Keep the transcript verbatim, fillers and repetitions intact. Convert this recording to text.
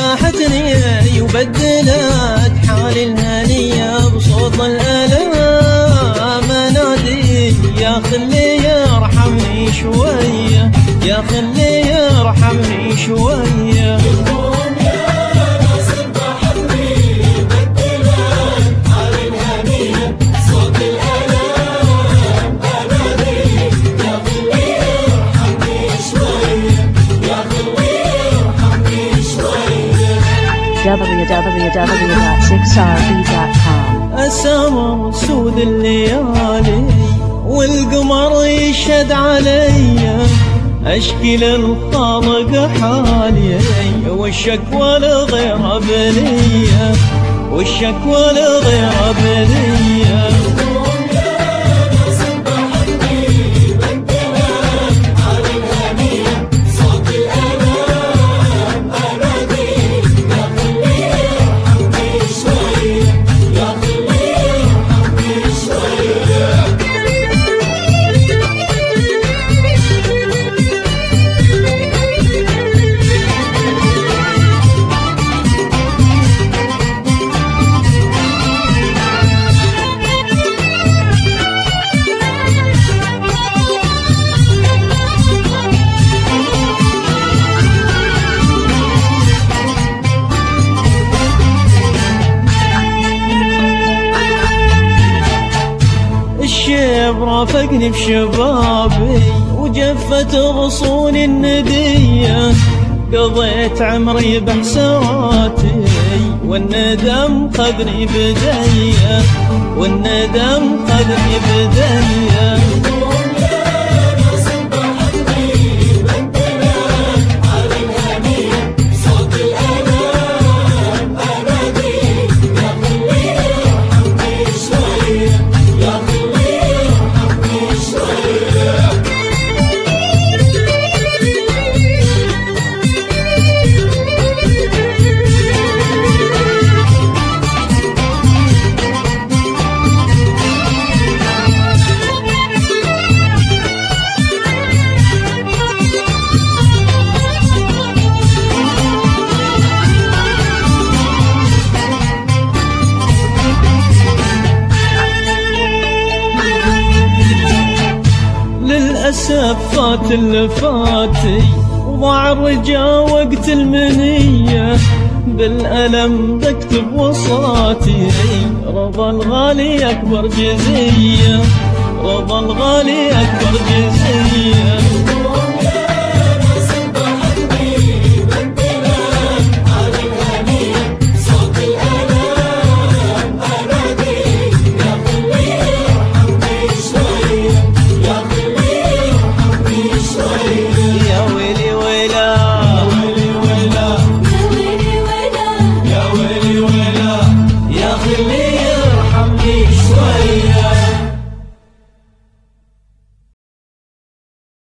سبحتني وبدلت حالي الهنية بصوت الألام أنادي يا خلي يرحمني شوية، يا خلي يرحمني شوية. w w w dot six r b dot com. السماء سود الليالي والقمر يشهد علي، اشكي للخالق حالي والشكوى لغير بلية، والشكوى لغير بلية. الشيب رافقني بشبابي وجفت غصوني الندية، قضيت عمري بحسراتي والندم خذني بدية، والندم خذني بدية. للأسف فات اللي فاتي وضاع الرجا وقت المنية، بالألم بكتب وصاتي رضا الغالي أكبر جزية، رضا الغالي أكبر جزية. يا ويلي